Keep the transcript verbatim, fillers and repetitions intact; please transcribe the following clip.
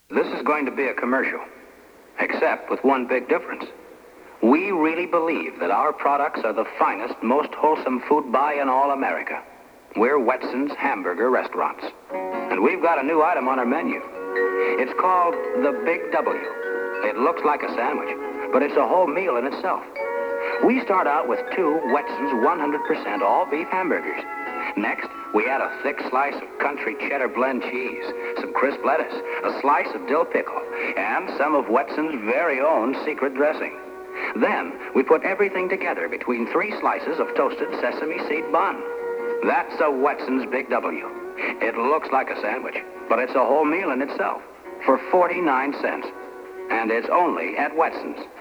This is going to be a commercial, except with one big difference. We really believe that our products are the finest, most wholesome food buy in all America. We're Wetson's Hamburger Restaurants. And we've got a new item on our menu. It's called the Big W. It looks like a sandwich, but it's a whole meal in itself. We start out with two Wetson's one hundred percent all-beef hamburgers. Next, we add a thick slice of country cheddar blend cheese, some crisp lettuce, a slice of dill pickle, and some of Wetson's very own secret dressing. Then, we put everything together between three slices of toasted sesame seed bun. That's a Wetson's Big W. It looks like a sandwich, but it's a whole meal in itself for forty-nine cents. And it's only at Wetson's.